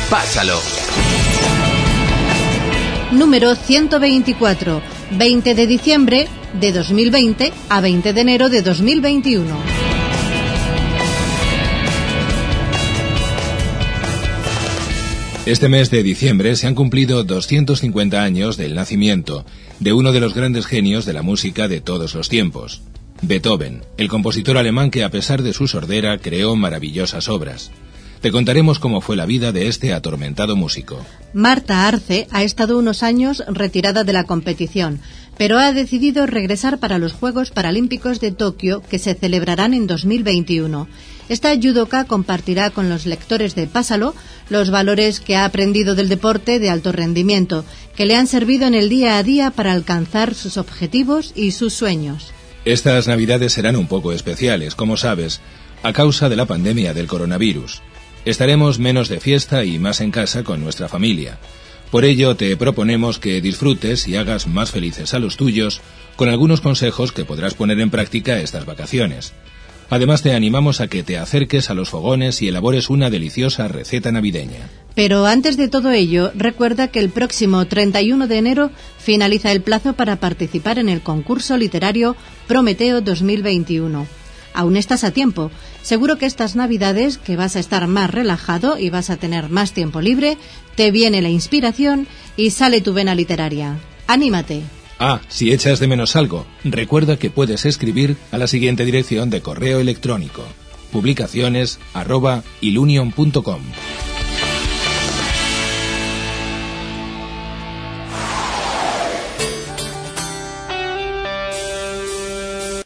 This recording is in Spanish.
Pásalo. Número 124, 20 de diciembre de 2020 a 20 de enero de 2021. Este mes de diciembre se han cumplido 250 años del nacimiento de uno de los grandes genios de la música de todos los tiempos, Beethoven, el compositor alemán que a pesar de su sordera creó maravillosas obras. Te contaremos cómo fue la vida de este atormentado músico. Marta Arce ha estado unos años retirada de la competición, pero ha decidido regresar para los Juegos Paralímpicos de Tokio, que se celebrarán en 2021. Esta judoka compartirá con los lectores de Pásalo los valores que ha aprendido del deporte de alto rendimiento, que le han servido en el día a día para alcanzar sus objetivos y sus sueños. Estas Navidades serán un poco especiales, como sabes, a causa de la pandemia del coronavirus. Estaremos menos de fiesta y más en casa con nuestra familia. Por ello te proponemos que disfrutes y hagas más felices a los tuyos con algunos consejos que podrás poner en práctica estas vacaciones. Además te animamos a que te acerques a los fogones y elabores una deliciosa receta navideña. Pero antes de todo ello, recuerda que el próximo 31 de enero finaliza el plazo para participar en el concurso literario Prometeo 2021. Aún estás a tiempo. Seguro que estas Navidades, que vas a estar más relajado y vas a tener más tiempo libre, te viene la inspiración y sale tu vena literaria. ¡Anímate! Si echas de menos algo, recuerda que puedes escribir a la siguiente dirección de correo electrónico: publicaciones@ilunion.com.